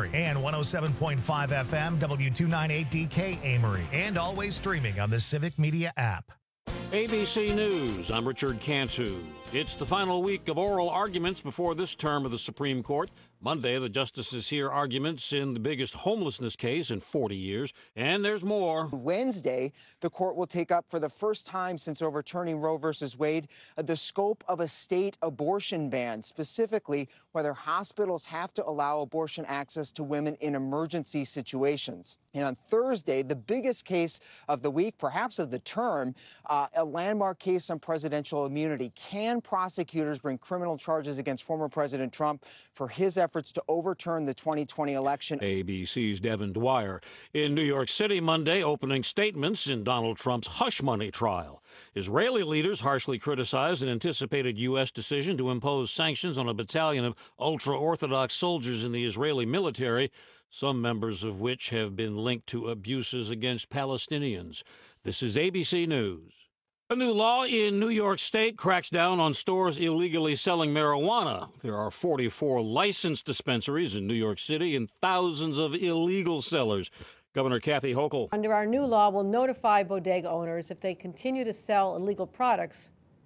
Amory, and 107.5 FM W298DK Amory, and always streaming on the Civic Media app. ABC News, I'm Richard Cantu. It's the final week of oral arguments before this term of the Supreme Court. Monday, the justices hear arguments in the biggest homelessness case in 40 years, and there's more. Wednesday, the court will take up for the first time since overturning Roe v. Wade the scope of a state abortion ban, specifically whether hospitals have to allow abortion access to women in emergency situations. And on Thursday, the biggest case of the week, perhaps of the term, a landmark case on presidential immunity. Can prosecutors bring criminal charges against former President Trump for his efforts to overturn the 2020 election? ABC's Devin Dwyer. In New York City Monday, opening statements in Donald Trump's hush money trial. Israeli leaders harshly criticized an anticipated U.S. decision to impose sanctions on a battalion of ultra-Orthodox soldiers in the Israeli military, some members of which have been linked to abuses against Palestinians. This is ABC News. A new law in New York State cracks down on stores illegally selling marijuana. There are 44 licensed dispensaries in New York City and thousands of illegal sellers. Governor Kathy Hochul. Under our new law, we'll notify bodega owners if they continue to sell illegal products.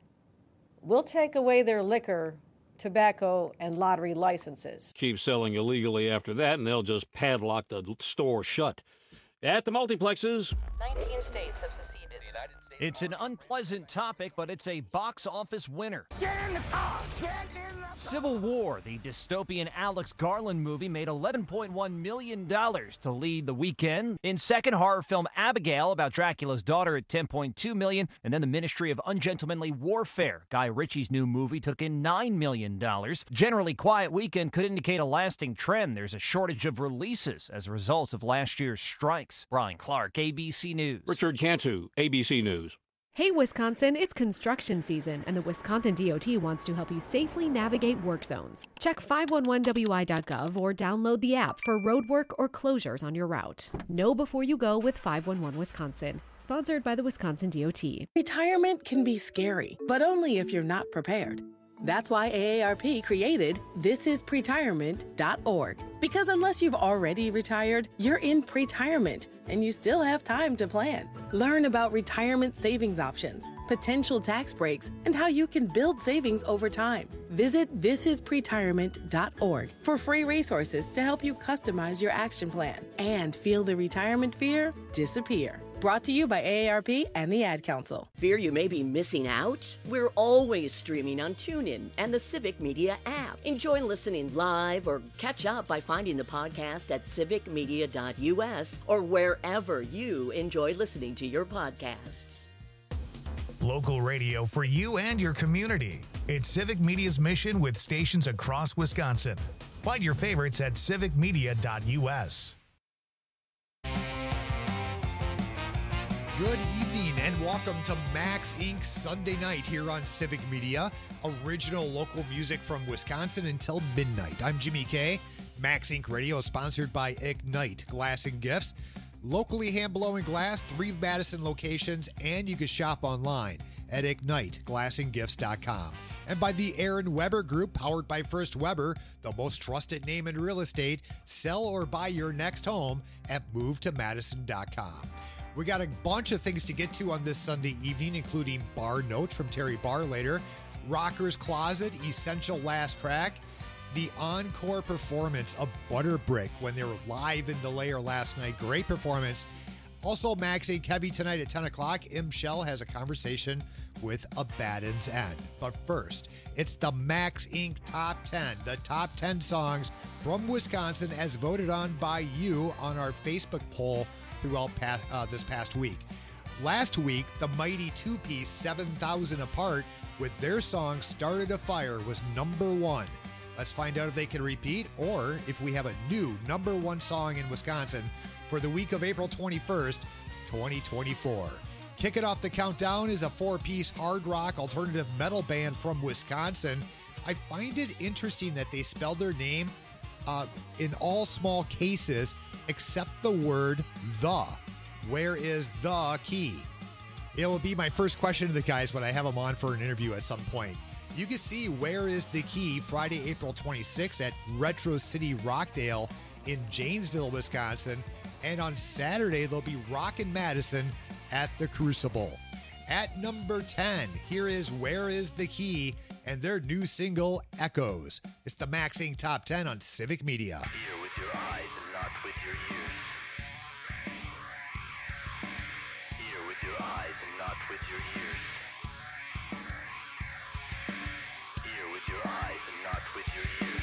We'll take away their liquor, tobacco, and lottery licenses. Keep selling illegally after that, and they'll just padlock the store shut. At the multiplexes, 19 states have seceded. The United States. It's an unpleasant topic, but it's a box office winner. Get in the car! Get in the car! Civil War, the dystopian Alex Garland movie, made $11.1 million to lead the weekend. In second, horror film Abigail, about Dracula's daughter, at $10.2 million. And then The Ministry of Ungentlemanly Warfare, Guy Ritchie's new movie, took in $9 million. Generally quiet weekend could indicate a lasting trend. There's a shortage of releases as a result of last year's strikes. Brian Clark, ABC News. Richard Cantu, ABC News. Hey, Wisconsin, it's construction season, and the Wisconsin DOT wants to help you safely navigate work zones. Check 511wi.gov or download the app for roadwork or closures on your route. Know before you go with 511 Wisconsin. Sponsored by the Wisconsin DOT. Retirement can be scary, but only if you're not prepared. That's why AARP created thisispretirement.org. Because unless you've already retired, you're in pretirement, and you still have time to plan. Learn about retirement savings options, potential tax breaks, and how you can build savings over time. Visit thisispretirement.org for free resources to help you customize your action plan and feel the retirement fear disappear. Brought to you by AARP and the Ad Council. Fear you may be missing out? We're always streaming on TuneIn and the Civic Media app. Enjoy listening live or catch up by finding the podcast at civicmedia.us or wherever you enjoy listening to your podcasts. Local radio for you and your community. It's Civic Media's mission with stations across Wisconsin. Find your favorites at civicmedia.us. Good evening and welcome to Max Inc. Sunday night here on Civic Media. Original local music from Wisconsin until midnight. I'm Jimmy K. Max Inc. Radio is sponsored by Ignite Glass and Gifts. Locally hand-blowing glass, 3 Madison locations, and you can shop online at IgniteGlassandGifts.com. And by the Aaron Weber Group, powered by First Weber, the most trusted name in real estate. Sell or buy your next home at MoveToMadison.com. We got a bunch of things to get to on this Sunday evening, including Bar Notes from Terry Barr later, Rocker's Closet, Essential Last Crack, the encore performance of Butterbrick when they were live in the Lair last night. Great performance. Also, Max Inc. Heavy tonight at 10 o'clock. M. Shell has a conversation with Abaddon's End. But first, it's the Max Inc. Top 10. The top 10 songs from Wisconsin as voted on by you on our Facebook poll throughout this past week. Last week, the mighty two-piece 7,000 Apart with their song Started a Fire was number 1. Let's find out if they can repeat or if we have a new number 1 song in Wisconsin for the week of April 21st, 2024. Kicking off the countdown is a 4-piece hard rock alternative metal band from Wisconsin. I find it interesting that they spell their name in all small cases except the word the. Where is the key? It will be my first question to the guys when I have them on for an interview at some point. You can see Where is the Key Friday, April 26th at Retro City Rockdale in Janesville, Wisconsin. And on Saturday, they'll be rockin' Madison at the Crucible. At number 10, here is Where Is the Key and their new single, Echoes. It's the Max Inc. Top 10 on Civic Media. Hear with your eyes and not with your ears. Hear with your eyes and not with your ears. Hear with your eyes and not with your ears.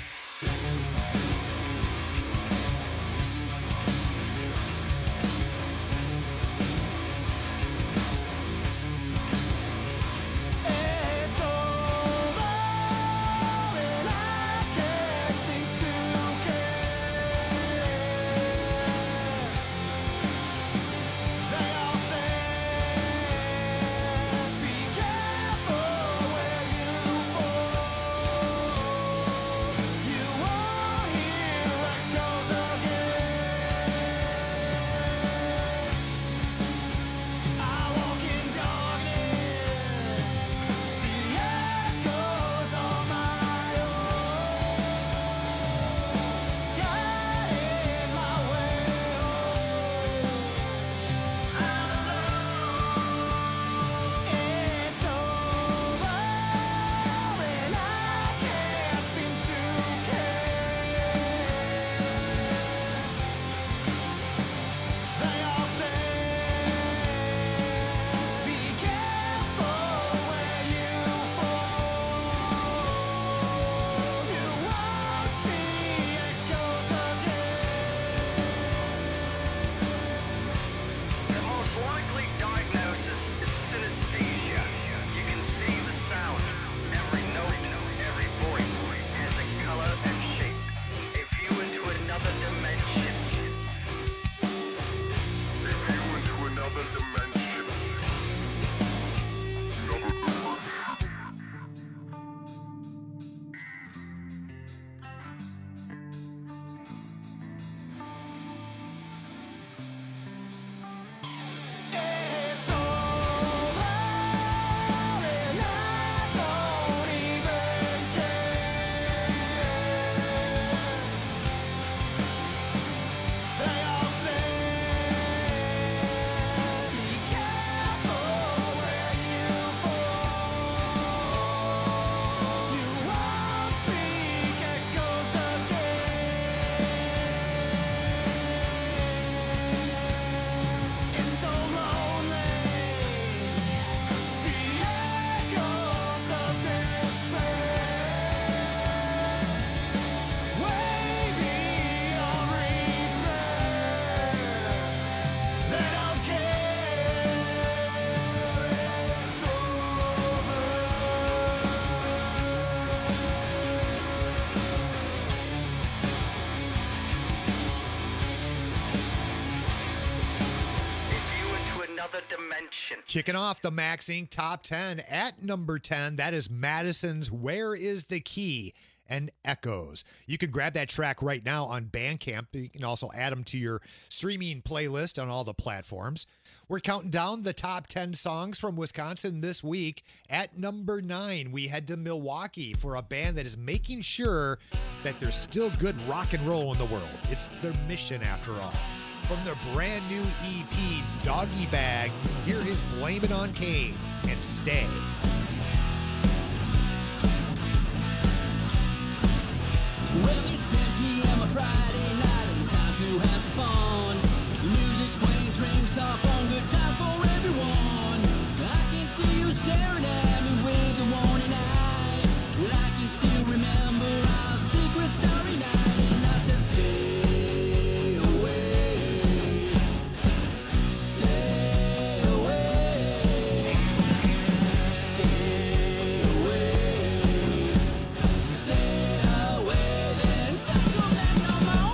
Kicking off the Max Inc. Top 10 at number 10, that is Madison's Where Is the Key and Echoes. You can grab that track right now on Bandcamp. You can also add them to your streaming playlist on all the platforms. We're counting down the top 10 songs from Wisconsin this week. At number 9, we head to Milwaukee for a band that is making sure that there's still good rock and roll in the world. It's their mission after all. From their brand new EP, Doggy Bag, here is Blame It on Kane and Stay. Well, it's 10 p.m. a Friday night and time to have some fun. The music's playing, drinks are fun, good time for everyone. I can see you staring at me with a warning eye. Well, I can still remember our secret starry night, and I said stay. Stay away, then don't go back no more.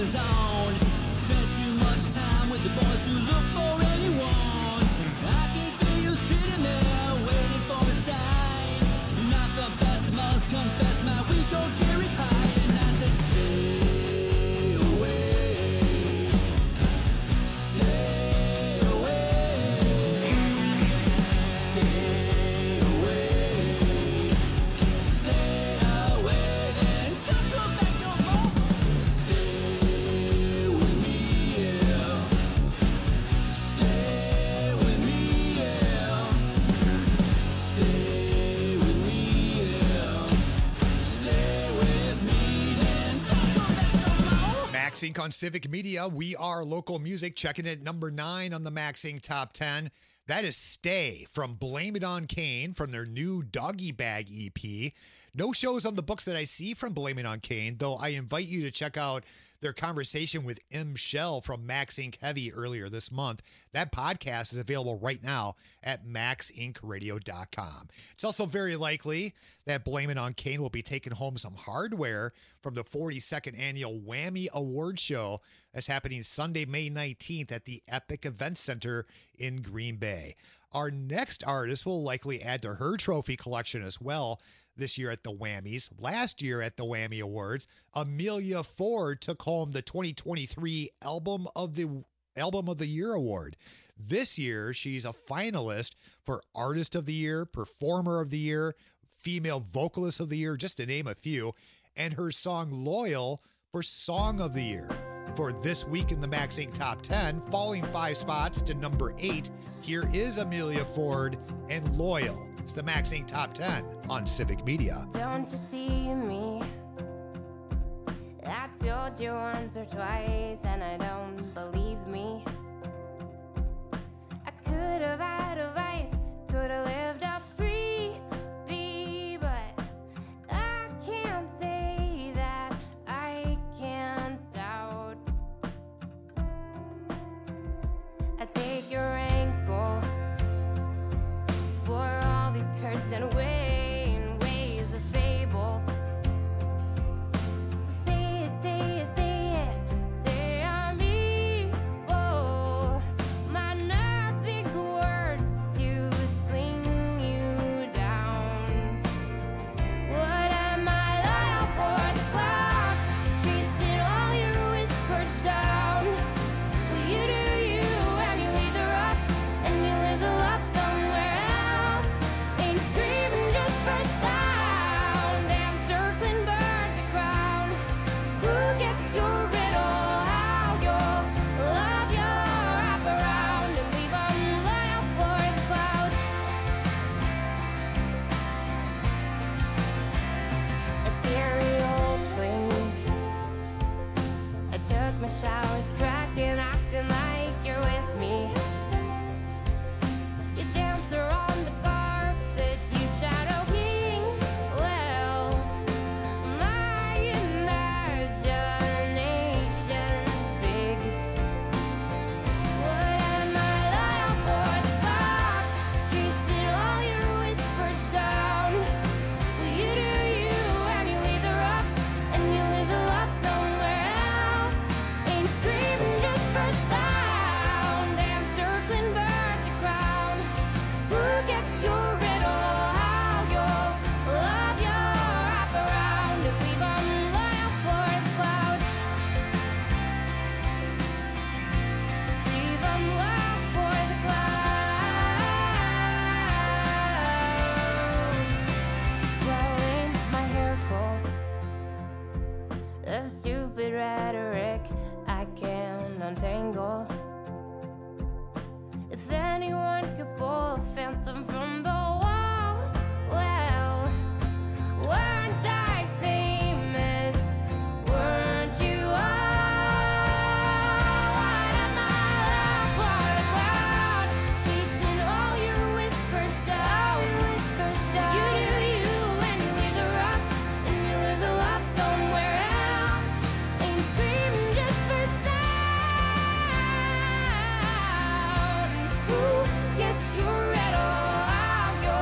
goes on. Spent too much time with the boys who look for anyone. I can feel you sitting there waiting for a sign. You're not the best, must confess my weak old cherry pie. And I said, stay away, stay away, stay away, stay away, and don't come back no more. Stay with me, yeah. Stay with me, yeah. Stay with me, yeah. Stay with me, then don't come back no more. Max Inc. on Civic Media. We are local music, checking in at number 9 on the Max Inc. Top 10. That is Stay from Blame It on Kane from their new Doggy Bag EP. No shows on the books that I see from Blame It on Kane, though I invite you to check out their conversation with M. Shell from Max Inc. Heavy earlier this month. That podcast is available right now at maxincradio.com. It's also very likely that Blame It on Kane will be taking home some hardware from the 42nd annual Whammy Award Show that's happening Sunday, May 19th at the Epic Event Center in Green Bay. Our next artist will likely add to her trophy collection as well this year at the Whammies. Last year at the Whammy Awards, Amelia Ford took home the 2023 Album of the Year award. This year, she's a finalist for Artist of the Year, Performer of the Year, Female Vocalist of the Year, just to name a few, and her song Loyal for Song of the Year. For this week in the Max Inc. Top 10, falling 5 spots to number 8, here is Amelia Ford and Loyal. It's the Max Inc. Top 10 on Civic Media. Don't you see me? I told you once or twice and I don't believe me. I could have had advice, could have lived a free bee, but I can't say that I can't doubt. I take your ankle for all these curts and ways of fables. So say it, say it, say it, say I'm evil. My nerve big words to sling you down. What am I loyal for? The clouds chasing all your whispers down. Well, you do you and you leave the rough and you live the love somewhere else. Ain't screaming just for sound. Damn circling birds of crown. Who gets your riddle? How you'll love your wrap around and leave 'em loyal for the clouds. Ethereal thing. I took my showers, cracking, acting like you're with me. You dance around the garb that you shadow king. Well, my imagination's big. What am I loyal for? The clouds chasing all your whispers down. Well, you do you and you leave the rough and you live the love somewhere else. Ain't screaming just for sound. Damn circling birds of crown. Who gets your riddle? How you'll love your wrap around and leave 'em loyal for the clouds. Leave 'em loyal for the clouds. Well, ain't my hair full of stupid rhetoric I can untangle? If anyone could pull a phantom from the wall, well, weren't I famous? Weren't you all? What am I love for? The clouds chasing all your whispers down. You do you and you leave the rough and you live the love somewhere else. Ain't screaming just for sound. Who gets your riddle? How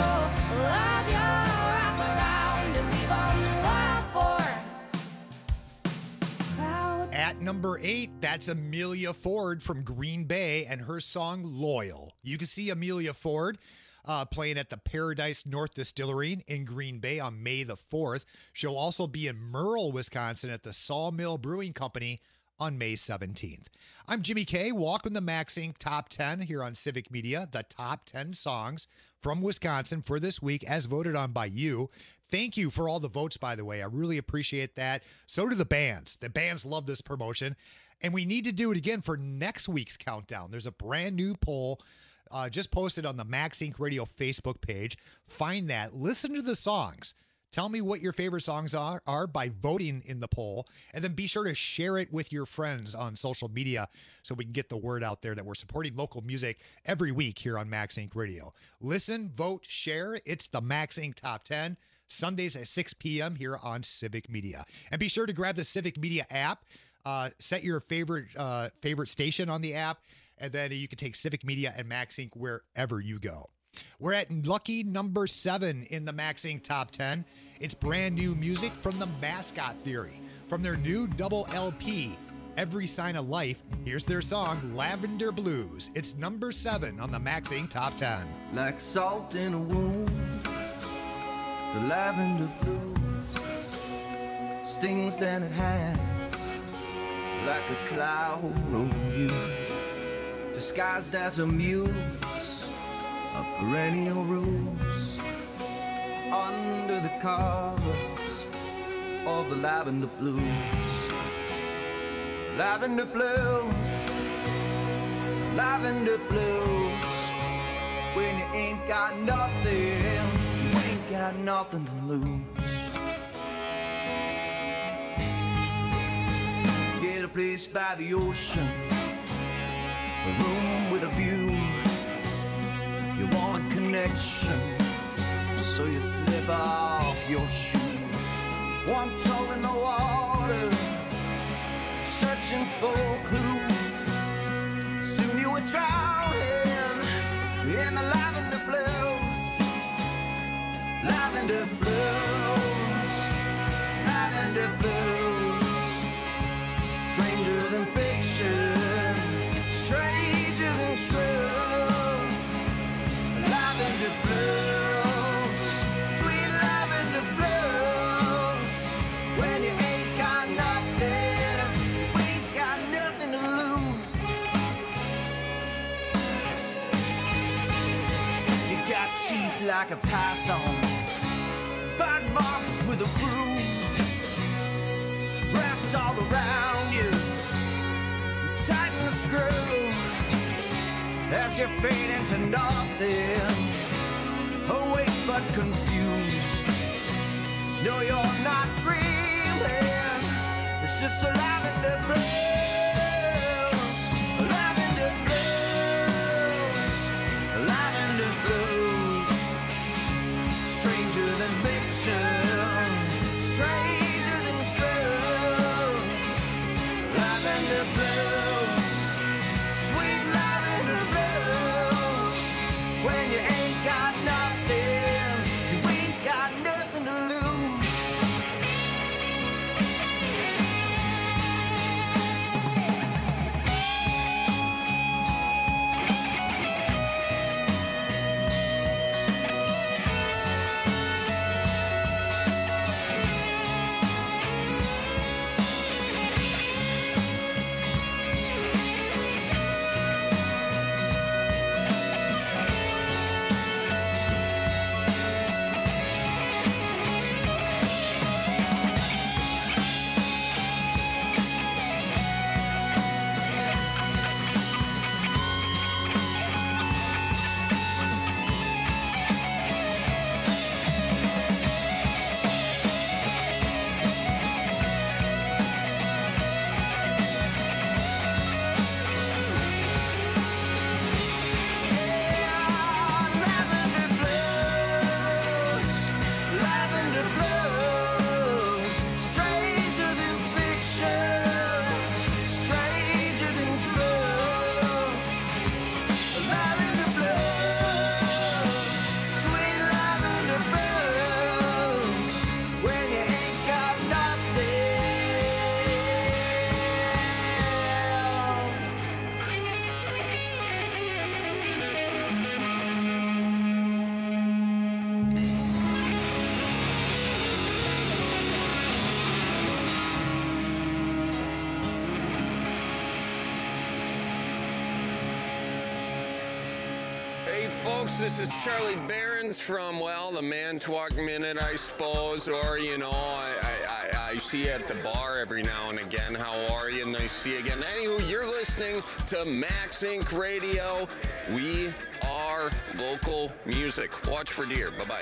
At number 8, that's Amelia Ford from Green Bay and her song Loyal. You can see Amelia Ford playing at the Paradise North Distillery in Green Bay on May the 4th. She'll also be in Merle, Wisconsin at the Sawmill Brewing Company on May 17th. I'm Jimmy K. Welcome to Max Inc. Top 10 here on Civic Media, the top 10 songs from Wisconsin for this week as voted on by you. Thank you for all the votes, by the way. I really appreciate that. So do the bands. The bands love this promotion. And we need to do it again for next week's countdown. There's a brand new poll just posted on the Max Inc. Radio Facebook page. Find that. Listen to the songs. Tell me what your favorite songs are by voting in the poll, and then be sure to share it with your friends on social media so we can get the word out there that we're supporting local music every week here on Max Inc. Radio. Listen, vote, share. It's the Max Inc. Top 10, Sundays at 6 p.m. here on Civic Media. And be sure to grab the Civic Media app, set your favorite station on the app, and then you can take Civic Media and Max Inc. wherever you go. We're at lucky number 7 in the Max Inc. Top 10. It's brand new music from the Mascot Theory. From their new double LP, Every Sign of Life, here's their song, Lavender Blues. It's number 7 on the Max Inc. Top 10. Like salt in a wound, the lavender blues stings than it has, like a cloud over you, disguised as a muse of perennial rose, under the covers of the lavender blues. Lavender blues, lavender blues. When you ain't got nothing, you ain't got nothing to lose. Get a place by the ocean, a room with a view. You want a connection, so you slip off your shoes. One toe in the water, searching for clues. Soon you were drowning in the lavender blues. Lavender blues, lavender blues. Stranger than fiction, stranger than true. Lavender blues, sweet lavender blues. When you ain't got nothing, we ain't got nothing to lose. You got teeth like a python, bite marks with a bruise, wrapped all around you. You tighten the screw as you fade into nothing, awake but confused. No, you're not dreaming, it's just a lavender blues, lavender blues, lavender blues. Stranger than fiction, stranger than true. Lavender blues, sweet lavender blues. When you ain't got nothing, you ain't got nothing to lose. right, folks, this is Charlie Behrens from, well, the Man Talk Minute, I suppose, or, you know, I see you at the bar every now and again. How are you? Nice to see you again. Anywho, you're listening to Max Inc. Radio. We are local music. Watch for deer. Bye-bye.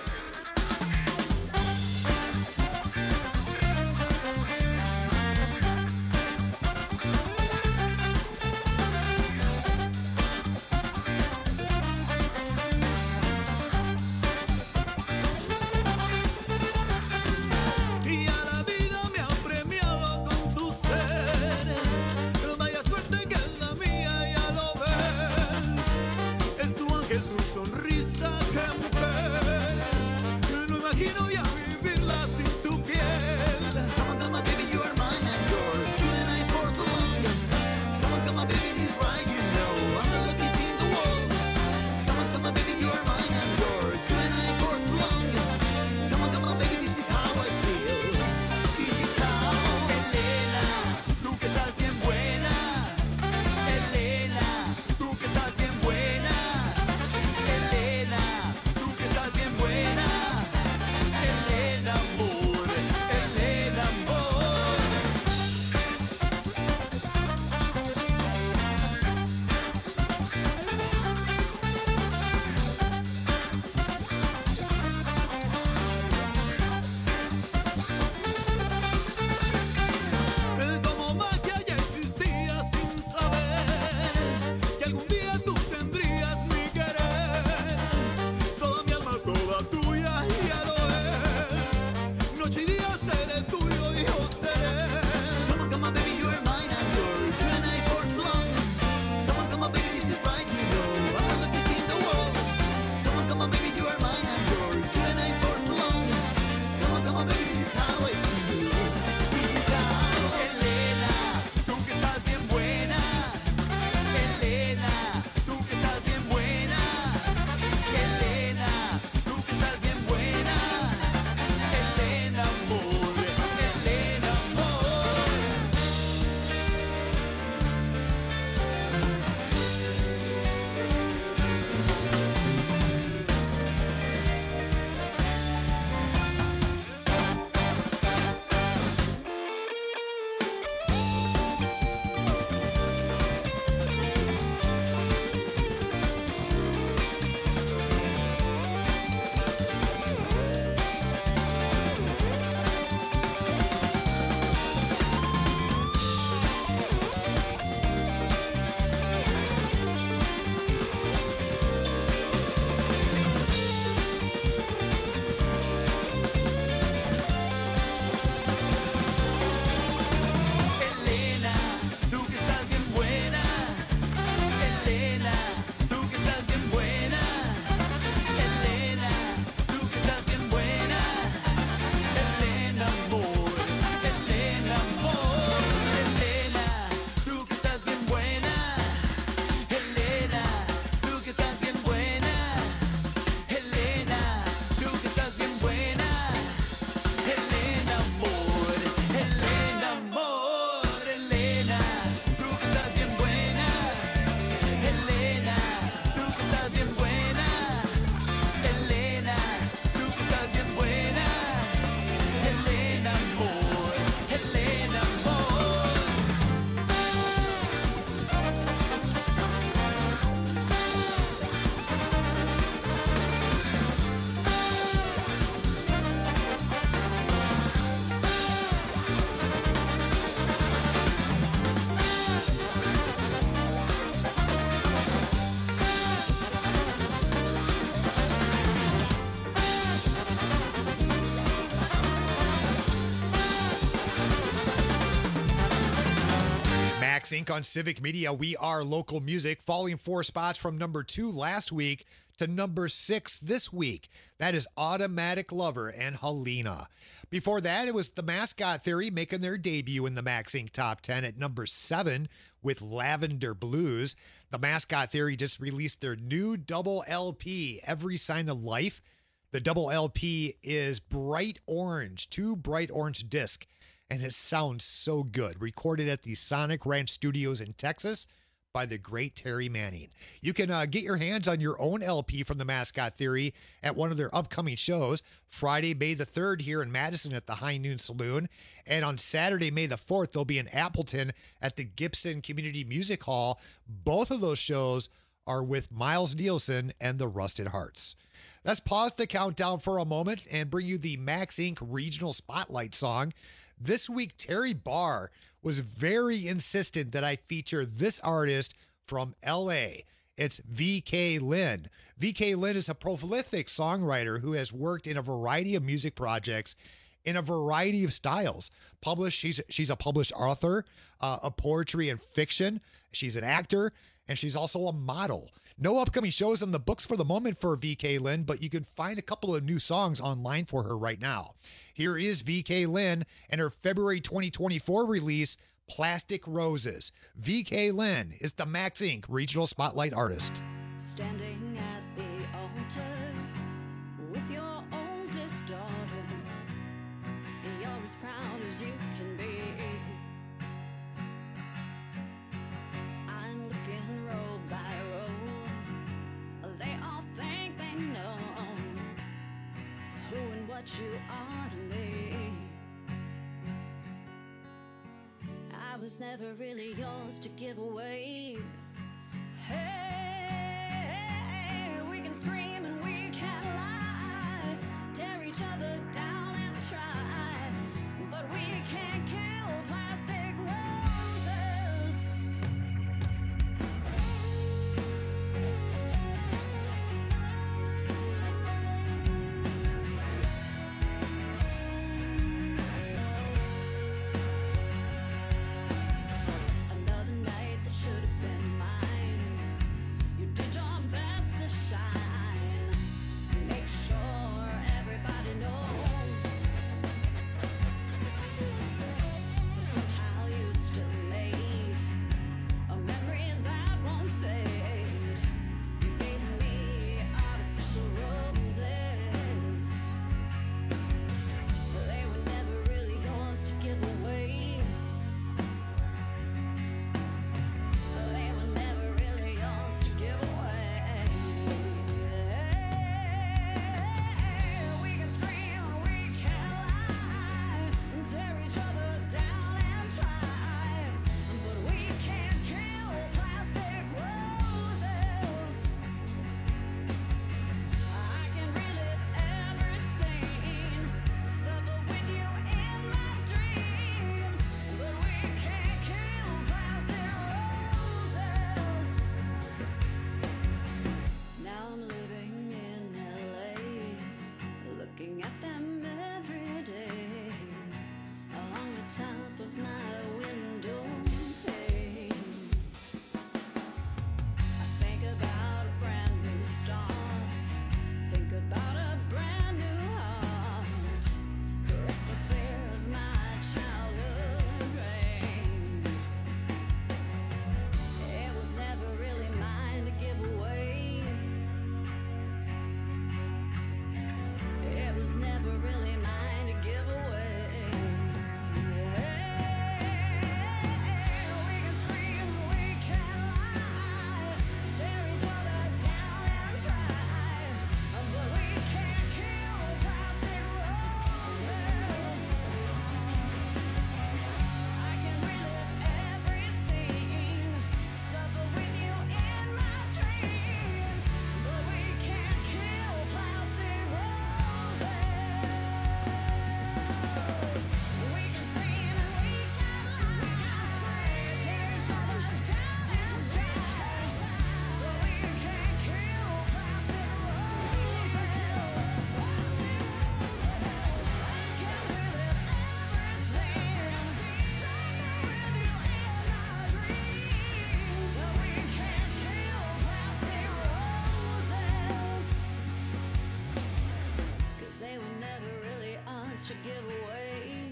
Max Inc. on Civic Media. We are local music, falling 4 spots from number 2 last week to number 6 this week. That is Automatic Lover and Helena. Before that, it was The Mascot Theory making their debut in the Max Inc. Top 10 at number 7 with Lavender Blues. The Mascot Theory just released their new double LP, Every Sign of Life. The double LP is bright orange, 2 bright orange discs, and it sounds so good. Recorded at the Sonic Ranch Studios in Texas by the great Terry Manning. You can get your hands on your own LP from the Mascot Theory at one of their upcoming shows, Friday, May the 3rd here in Madison at the High Noon Saloon. And on Saturday, May the 4th, they'll be in Appleton at the Gibson Community Music Hall. Both of those shows are with Miles Nielsen and the Rusted Hearts. Let's pause the countdown for a moment and bring you the Max Inc. Regional Spotlight song. This week, Terry Barr was very insistent that I feature this artist from LA. It's VK Lynn. VK Lynn is a prolific songwriter who has worked in a variety of music projects in a variety of styles. She's a published author of poetry and fiction. She's an actor, and she's also a model. No upcoming shows in the books for the moment for VK Lynn, but you can find a couple of new songs online for her right now. Here is VK Lynn and her February 2024 release, Plastic Roses. VK Lynn is the Max Inc. Regional Spotlight Artist. Standing at the altar with your oldest daughter, you're as proud as you can be. I'm looking row by row. They all think they know who and what you are to me. I was never really yours to give away. Hey, we can scream and we can lie, tear each other down and try, but we can't kill plastic roses. Another night that should have been mine. You did your best to shine. Make sure everybody knows. But somehow you still made a memory that won't fade. You gave me artificial roses. They were never really yours to give away. They were never really yours to give away. We can scream, we can lie, and tear each other down and try, but we can't kill plastic roses. I can relive every scene, suffer with you in my dreams, but we can't kill plastic roses. Now I'm living in LA, looking at them every day, along the top of my window pane. I think about a brand new start, think about a brand new heart, crystal clear of my childhood rain. It was never really mine to give away. It was never really mine to give away. We can scream, we can lie, tear each other down and try, but we can't kill plastic roses. I can relive every scene, suffer with you in my dreams, but we can't kill plastic roses. We can scream and we can lie, tear each other down and try, but we can't kill plastic roses. I can relive every scene, suffer with you in my dreams, but we can't kill plastic roses. 'Cause they were never really ours to give away.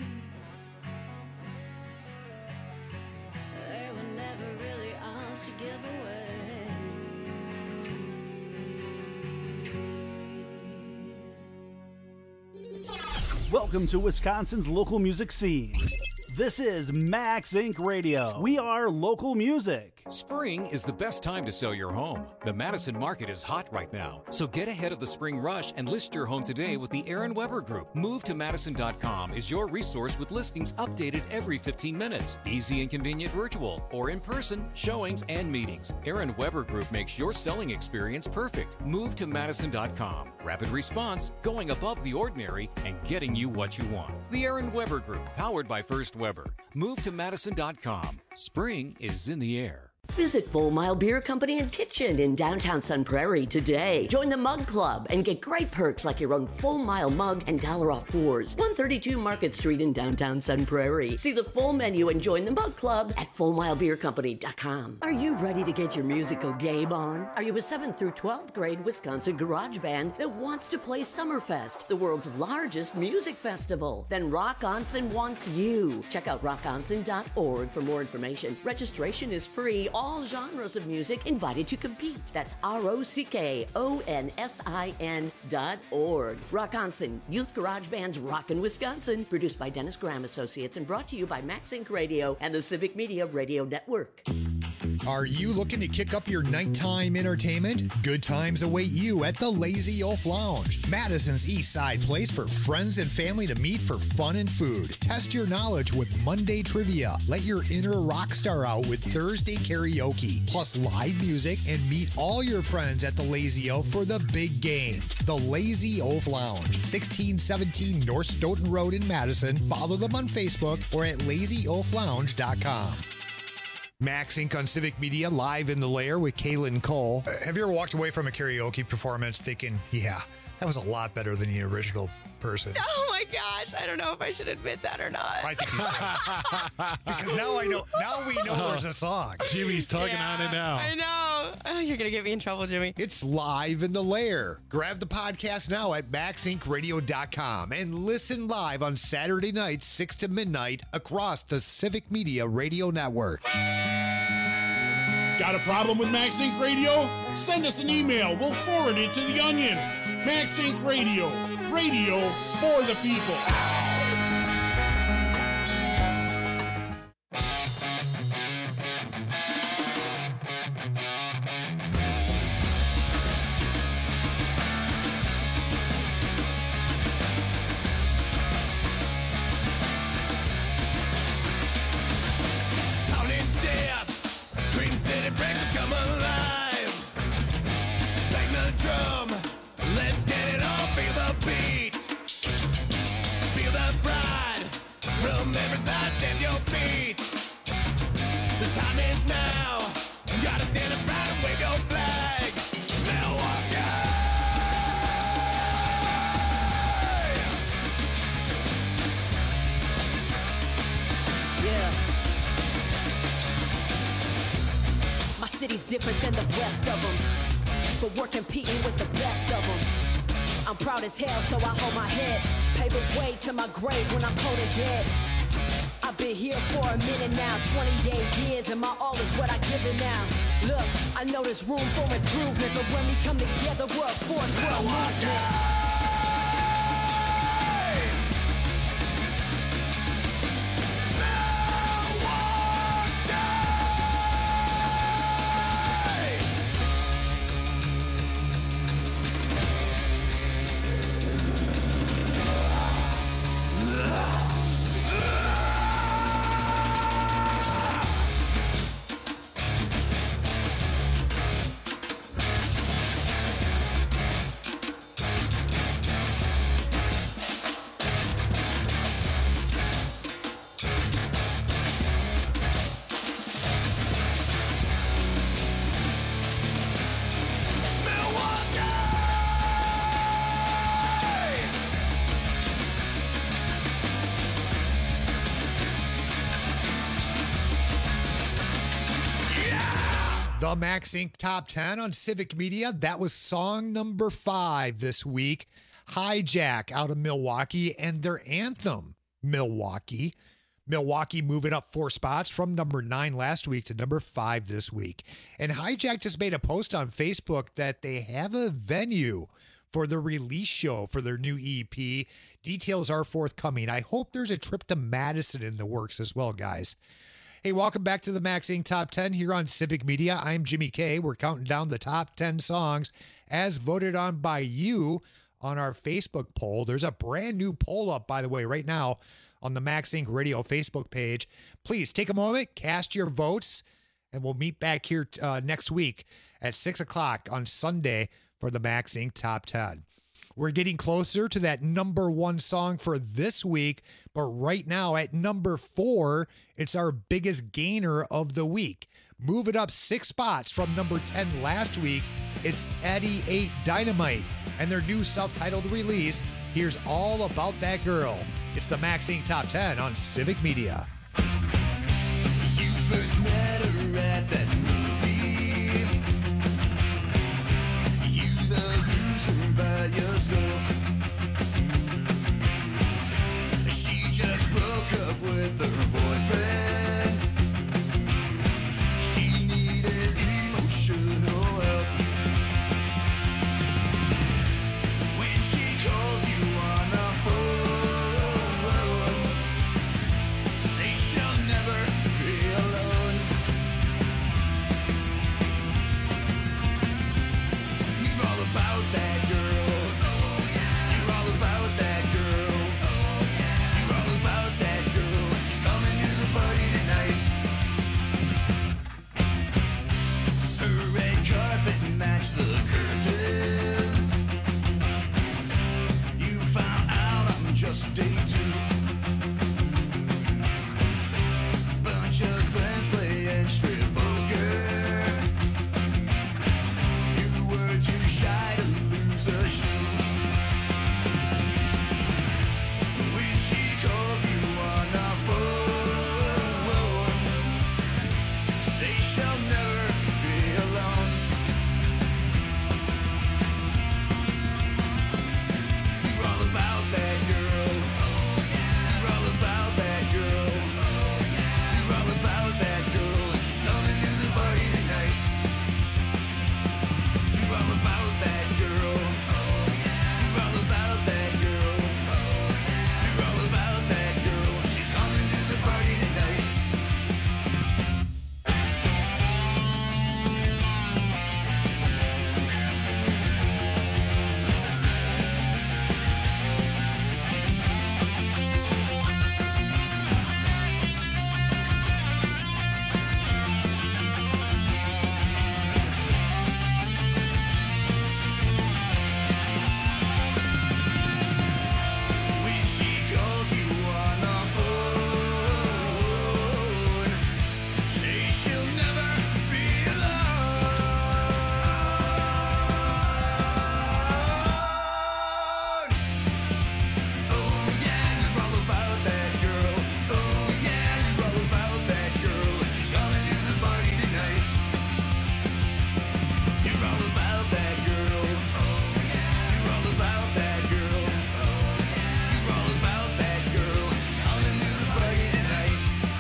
They were never really ours to give away. Welcome to Wisconsin's local music scene. This is Max Inc. Radio. We are local music. Spring is the best time to sell your home. The Madison market is hot right now, so get ahead of the spring rush and list your home today with the Aaron Weber Group. MoveToMadison.com is your resource with listings updated every 15 minutes. Easy and convenient virtual or in-person showings and meetings. Aaron Weber Group makes your selling experience perfect. MoveToMadison.com. Rapid response, going above the ordinary, and getting you what you want. The Aaron Weber Group, powered by First Weber. MoveToMadison.com. Spring is in the air. Visit Full Mile Beer Company and Kitchen in downtown Sun Prairie today. Join the Mug Club and get great perks like your own Full Mile mug and $1 off pours. 132 Market Street in downtown Sun Prairie. See the full menu and join the Mug Club at FullMileBeerCompany.com. Are you ready to get your musical game on? Are you a 7th through 12th grade Wisconsin garage band that wants to play Summerfest, the world's largest music festival? Then Rock Onsen wants you. Check out rockonsen.org for more information. Registration is free. All genres of music invited to compete. That's ROCKONSIN.org. Rock Onsen, Youth Garage Band's Rockin' Wisconsin. Produced by Dennis Graham Associates and brought to you by Max Inc. Radio and the Civic Media Radio Network. Are you looking to kick up your nighttime entertainment? Good times await you at the Lazy Oaf Lounge, Madison's East Side place for friends and family to meet for fun and food. Test your knowledge with Monday trivia. Let your inner rock star out with Thursday karaoke, plus live music, and meet all your friends at the Lazy Oaf for the big game. The Lazy Oaf Lounge, 1617 North Stoughton Road in Madison. Follow them on Facebook or at lazyoaflounge.com. Max Inc. on Civic Media, live in the lair with Kaylin Cole. Have you ever walked away from a karaoke performance thinking, yeah, that was a lot better than the original person? Oh my gosh, I don't know if I should admit that or not. I think you should. Because now we know there's a song. Jimmy's tugging on it now. I know. Oh, you're going to get me in trouble, Jimmy. It's live in the lair. Grab the podcast now at maxincradio.com and listen live on Saturday nights, 6 to midnight, across the Civic Media Radio Network. Got a problem with Max Inc. Radio? Send us an email. We'll forward it to The Onion. Max Inc. Radio. Radio for the people. Howling steps, Dream City breaks have come alive. Bang the drum, let's get it on, feel the beat. Feel the pride, from every side, stamp your feet. The time is now, gotta stand up proud and wave your flag. Milwaukee! Yeah. My city's different than the rest of them, but we're competing with the best of them. I'm proud as hell, so I hold my head. Pave the way to my grave when I'm cold and dead. I've been here for a minute now, 28 years, and my all is what I give it now. Look, I know there's room for improvement, but when we come together, we're a force, we're a movement. The Max Inc. Top 10 on Civic Media. That was song number 5 this week. Hijack out of Milwaukee and their anthem, Milwaukee. Milwaukee moving up 4 spots from number 9 last week to number 5 this week. And Hijack just made a post on Facebook that they have a venue for the release show for their new EP. Details are forthcoming. I hope there's a trip to Madison in the works as well, guys. Hey, welcome back to the Max Inc. Top 10 here on Civic Media. I'm Jimmy K. We're counting down the top 10 songs as voted on by you on our Facebook poll. There's a brand new poll up, by the way, right now on the Max Inc. Radio Facebook page. Please take a moment, cast your votes, and we'll meet back here next week at 6 o'clock on Sunday for the Max Inc. Top 10. We're getting closer to that number one song for this week, but right now at number 4, it's our biggest gainer of the week. Move it up 6 spots from number 10 last week. It's Eddie 8 Dynamite and their new self-titled release. Here's All About That Girl. It's the Max Inc. Top 10 on Civic Media. You first met her at that movie. You the loser by yourself. She just broke up with her boyfriend. She needed emotional help. When she calls you on the phone, say she'll never be alone. You're all about that girl. You're all about that girl. You're all about that girl. She's coming to the party tonight. Her red carpet match the curtains. You found out I'm just day 2. Bunch of friends playing strip poker. You were too shy to lose a shoe. When she calls you on the phone, say she'll never be alone. You're all about that girl. You're all about that girl. You're all about that girl, and she's coming to the party tonight. You're all about that girl. You're all about that girl. You're all about that girl, and she's coming to the party tonight. When she calls you on the phone, say she'll never be alone. Oh yeah, you're all about that girl. Oh yeah, you're all about that girl, and she's coming to the party tonight. You're all about that girl. You're all about that girl. You're all about that girl, and she's coming to the party tonight.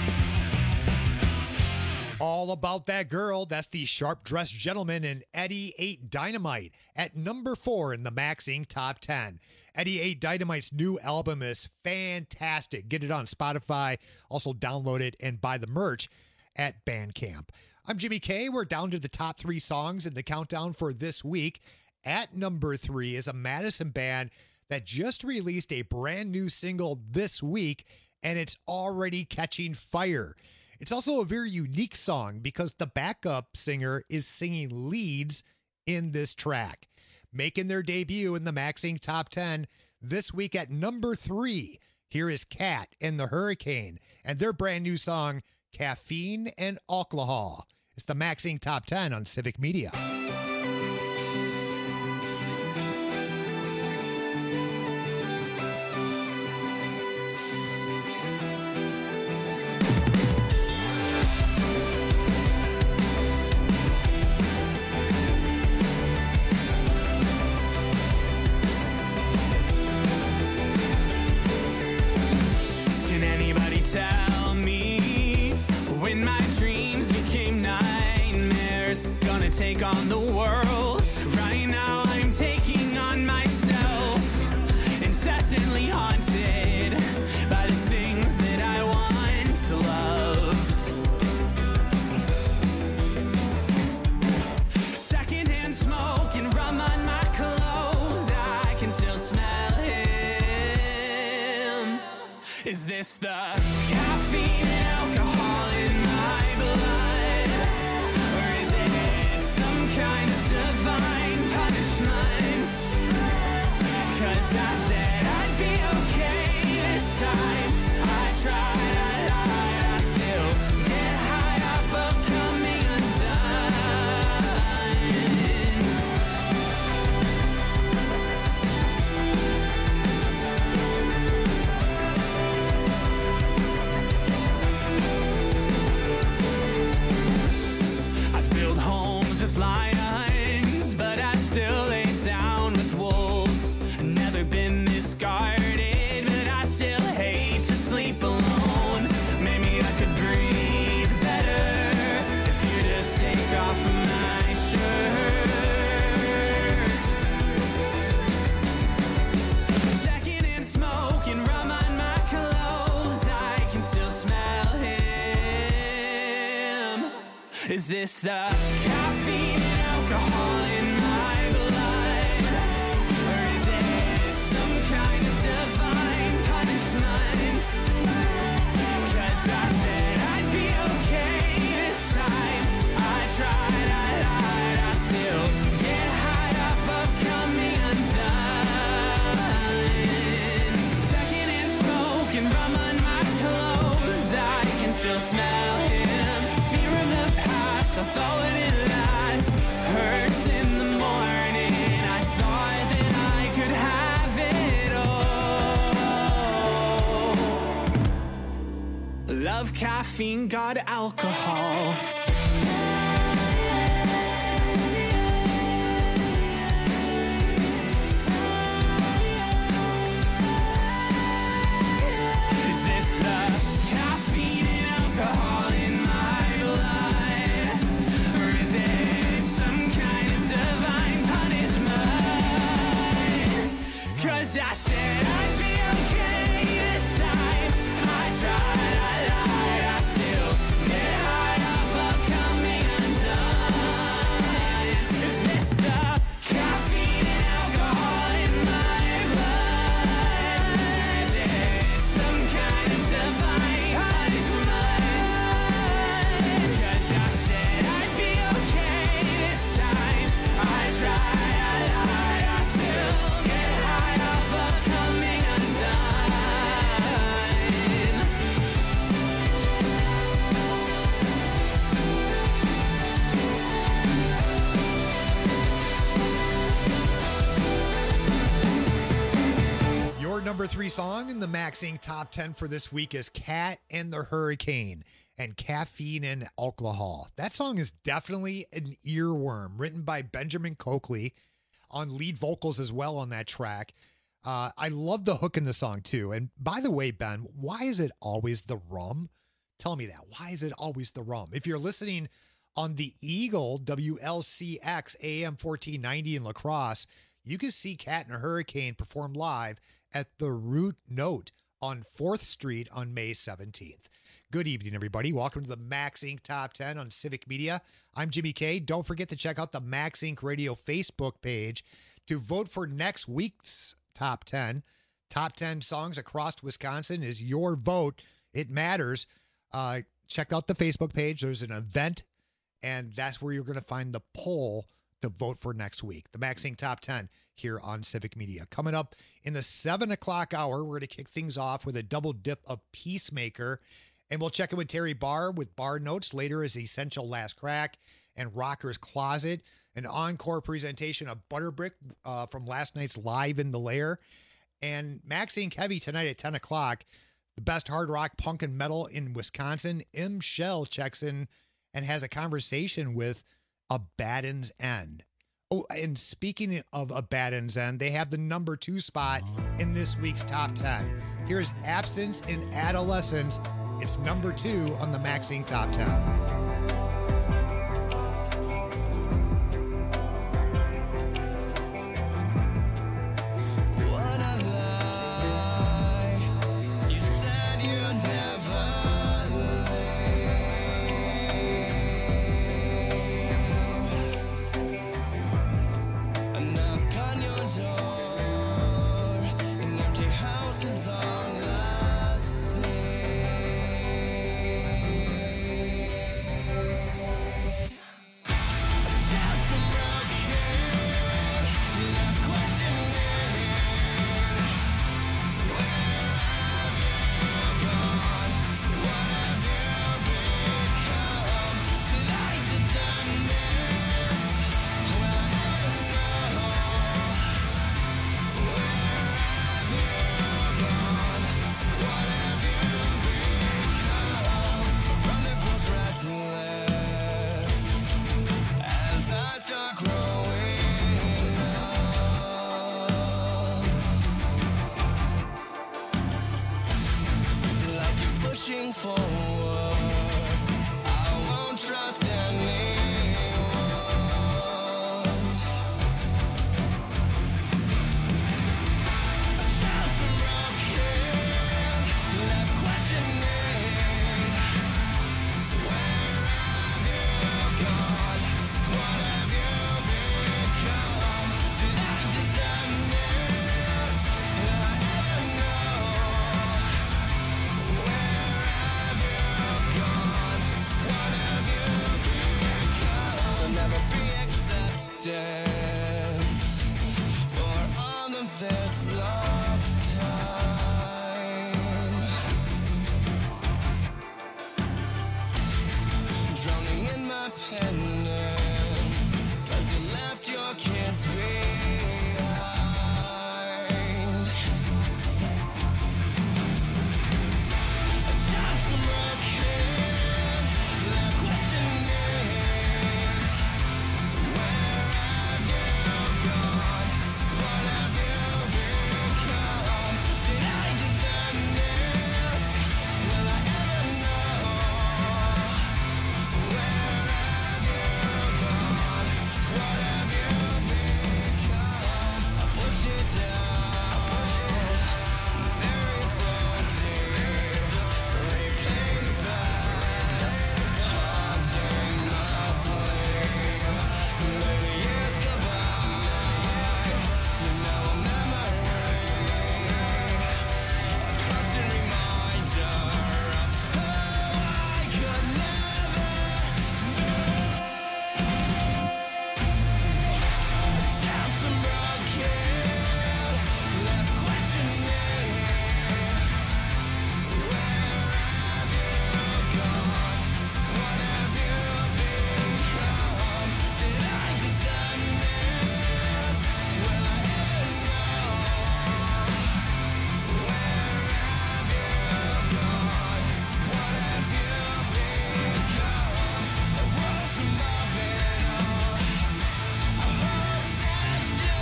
All About That Girl. That's the Sharp Dressed Gentleman and Eddie 8 Dynamite at number 4 in the Max Inc. Top 10. Eddie 8 Dynamite's new album is fantastic. Get it on Spotify. Also download it and buy the merch at Bandcamp. I'm Jimmy K. We're down to the top 3 songs in the countdown for this week. At number 3 is a Madison band that just released a brand new single this week, and it's already catching fire. It's also a very unique song because the backup singer is singing leads in this track. Making their debut in the Max Inc. Top 10 this week at number 3. Here is Cat and the Hurricane and their brand new song, Caffeine and Alcohol. It's the Max Inc. Top 10 on Civic Media. Can anybody tell me when my dreams became nightmares? Gonna take on the world. Right now I'm taking on myself. Incessantly haunted by the things that I once loved. Is this the caffeine and alcohol in my blood? Or is it some kind of divine punishment? 'Cause I said I'd be okay this time. I tried, I lied, I still get high off of coming undone. Secondhand smoke and rum on my clothes, I can still smell him. Fear of the past, I thought it last. Hurts in the morning, I thought that I could have it all. Love caffeine, God alcohol. Is this the caffeine and alcohol in my blood? Or is it some kind of divine punishment? 'Cause I said I'd be okay this time. I tried, I lied, I still get high off of coming undone. Is this the caffeine and alcohol in my blood? Is it some kind of divine punishment? 'Cause I said I'd be okay this time. I tried, I lied, I still get high off of coming undone. Your number 3 song in the Max Inc. Top 10 for this week is Cat and the Hurricane and Caffeine and Alcohol. That song is definitely an earworm, written by Benjamin Coakley on lead vocals as well on that track. I love the hook in the song too. And by the way, Ben, why is it always the rum? Tell me that. Why is it always the rum? If you're listening on the Eagle WLCX AM 1490 in La Crosse, you can see Cat and a Hurricane perform live at the Root Note on 4th Street on May 17th. Good evening, everybody. Welcome to the Max Inc. Top 10 on Civic Media. I'm Jimmy K. Don't forget to check out the Max Inc. Radio Facebook page to vote for next week's Top 10. Top 10 songs across Wisconsin is your vote. It matters. Check out the Facebook page. There's an event, and that's where you're going to find the poll to vote for next week. The Max Inc. Top 10 here on Civic Media. Coming up in the 7 o'clock hour, we're going to kick things off with a double dip of Peacemaker, and we'll check in with Terry Barr with Bar Notes. Later is Essential Last Crack and Rocker's Closet, an encore presentation of Butterbrick from last night's Live in the Lair, and Max Inc. Heavy tonight at 10 o'clock. The best hard rock, punk, and metal in Wisconsin. M. Shell checks in and has a conversation with Abaddon's End. Oh, and speaking of Abaddon's End, they have the number 2 spot in this week's Top 10. Here's Absence in Adolescence. It's number 2 on the Max Inc. Top 10. independence, 'cause you left your kids behind. A child from a kid, left questioning, where have you gone? What have you become? Did I deserve this? Will I ever know? Where have you gone? What have you become? I push you down, buried so deep, replay the past, haunting my sleep. Let the years go by, you're now a memory, a constant reminder of who I could never be. Child from a kid, left questioning, where have you gone? What have you become? Did I deserve this? Will I ever know? Where have you gone? What have you become? A world from above it all. I hope that you see.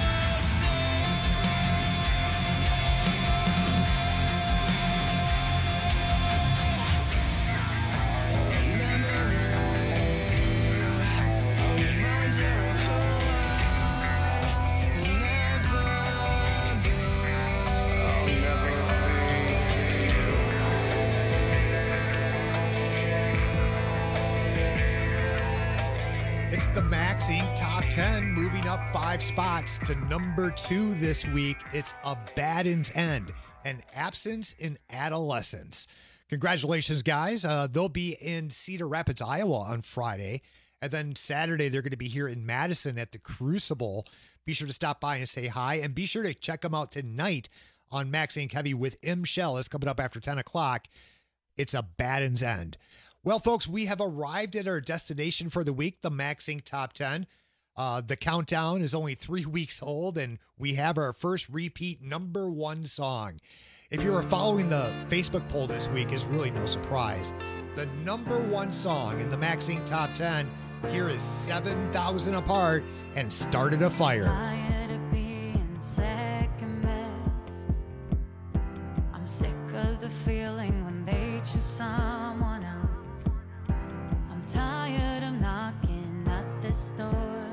It's the Max Inc. Top 10, moving up 5 spots to number 2 this week. It's A Baden's End, An Absence in Adolescence. Congratulations, guys. They'll be in Cedar Rapids, Iowa on Friday. And then Saturday, they're going to be here in Madison at the Crucible. Be sure to stop by and say hi. And be sure to check them out tonight on Max Inc. Heavy with M. Shell. It's coming up after 10 o'clock. It's A Baden's End. Well, folks, we have arrived at our destination for the week, the Max Inc. Top 10. The countdown is only 3 weeks old, and we have our first repeat number 1 song. If you are following the Facebook poll this week, it's really no surprise. The number 1 song in the Max Inc. Top 10 here is 7,000 Apart and Started a Fire. Tired of being second best. I'm sick of the feeling when they choose someone else. I'm tired of knocking at this door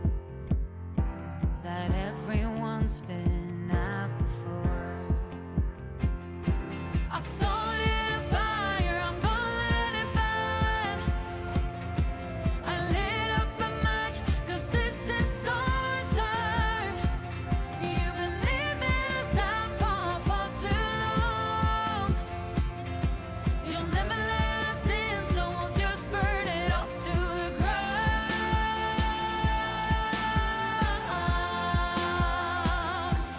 that everyone's been at before. I've started a fire, I'm gonna let it burn. I lit up a match, 'cause this is our turn. You've been living us out for too long. You'll never let us in, so we'll just burn it up to the ground.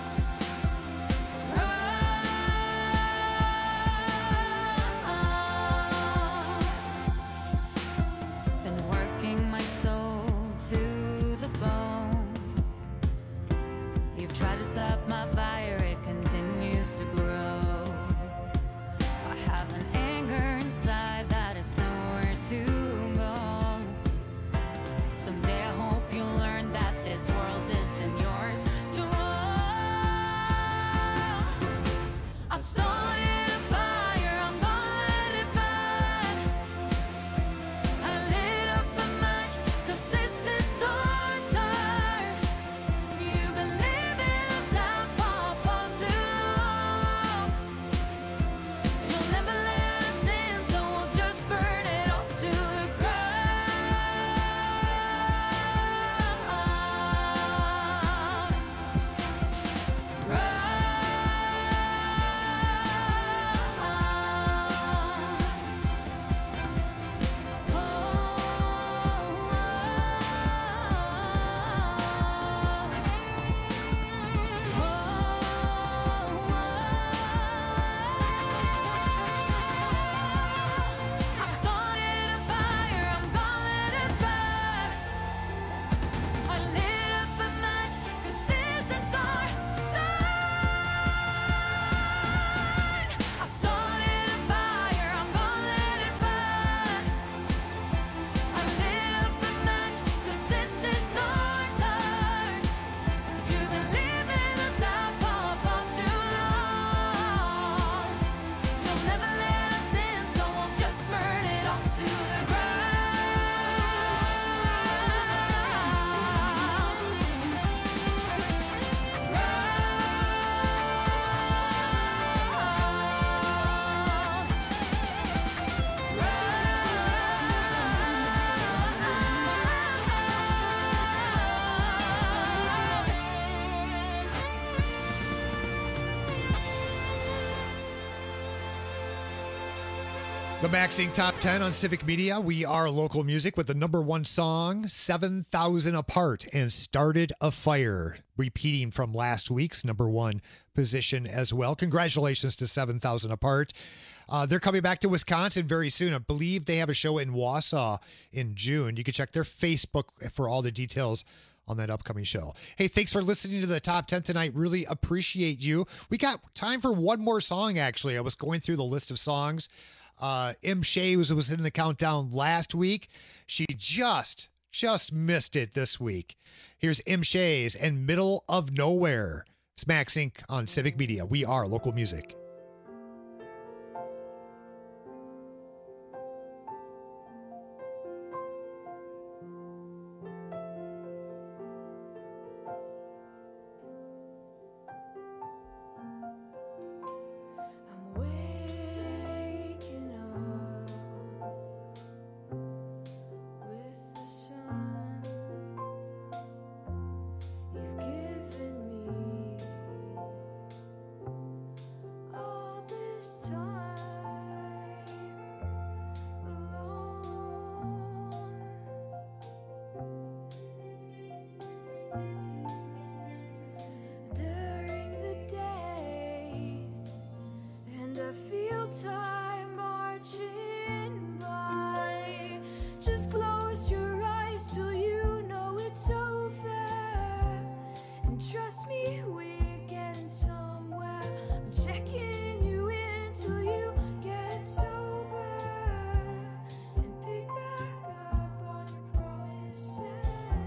The Max Inc. Top 10 on Civic Media. We are local music with the number one song, 7,000 Apart, and Started a Fire, repeating from last week's number one position as well. Congratulations to 7,000 Apart. They're coming back to Wisconsin very soon. I believe they have a show in Wausau in June. You can check their Facebook for all the details on that upcoming show. Hey, thanks for listening to the Top 10 tonight. Really appreciate you. We got time for one more song, actually. I was going through the list of songs. M. Shea was in the countdown last week. She just missed it this week. Here's M. Shea's and Middle of Nowhere. It's Max Inc. on Civic Media. We are local music. Time marching by. Just close your eyes till you know it's over. And trust me, we're getting somewhere. I'm checking you in till you get sober. And pick back up on your promises.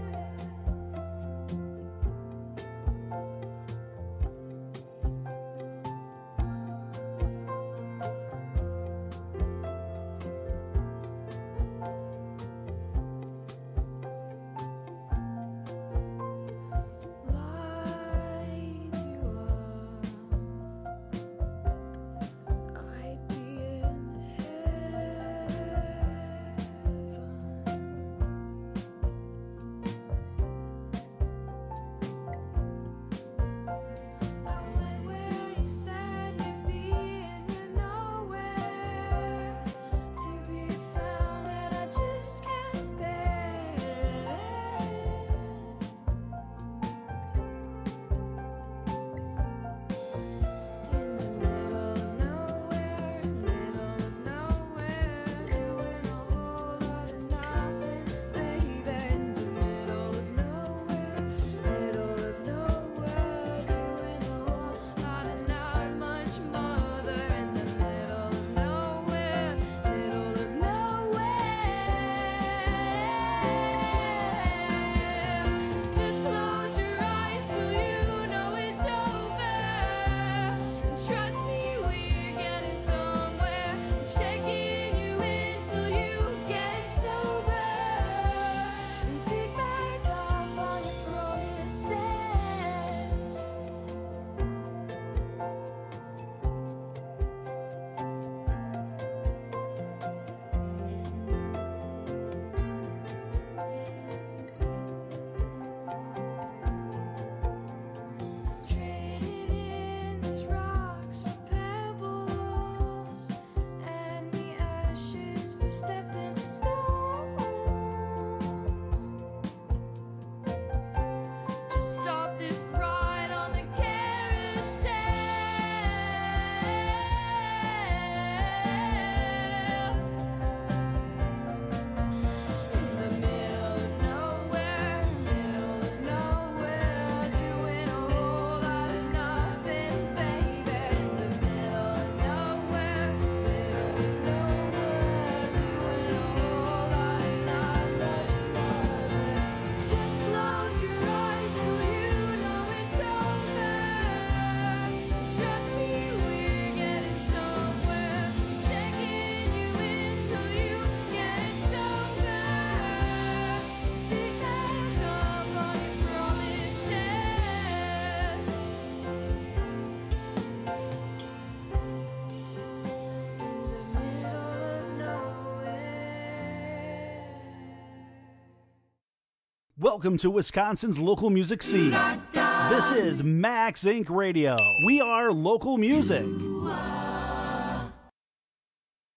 Welcome to Wisconsin's local music scene. This is Max Inc. Radio. We are local music.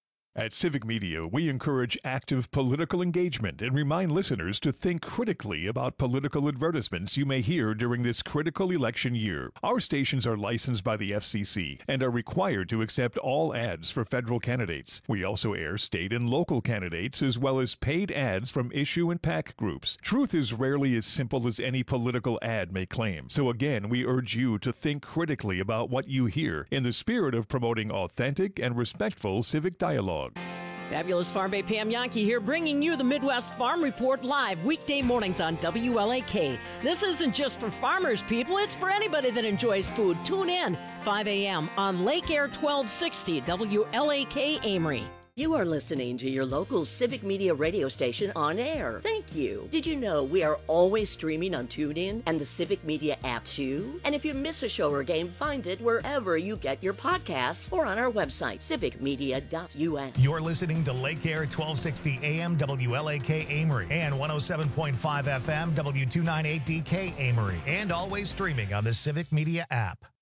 At Civic Media, we encourage active political engagement and remind listeners to think critically about political advertisements you may hear during this critical election year. Our stations are licensed by the FCC and are required to accept all ads for federal candidates. We also air state and local candidates as well as paid ads from issue and PAC groups. Truth is rarely as simple as any political ad may claim. So again, we urge you to think critically about what you hear in the spirit of promoting authentic and respectful civic dialogue. Fabulous Farm Bay Pam Yankee here, bringing you the Midwest Farm Report live weekday mornings on WLAK. This isn't just for farmers, people. It's for anybody that enjoys food. Tune in 5 a.m. on Lake Air 1260 WLAK Amory. You are listening to your local Civic Media radio station on air. Thank you. Did you know we are always streaming on TuneIn and the Civic Media app too? And if you miss a show or game, find it wherever you get your podcasts or on our website, civicmedia.us. You're listening to Lake Air 1260 AM WLAK Amory and 107.5 FM W298DK Amory, and always streaming on the Civic Media app.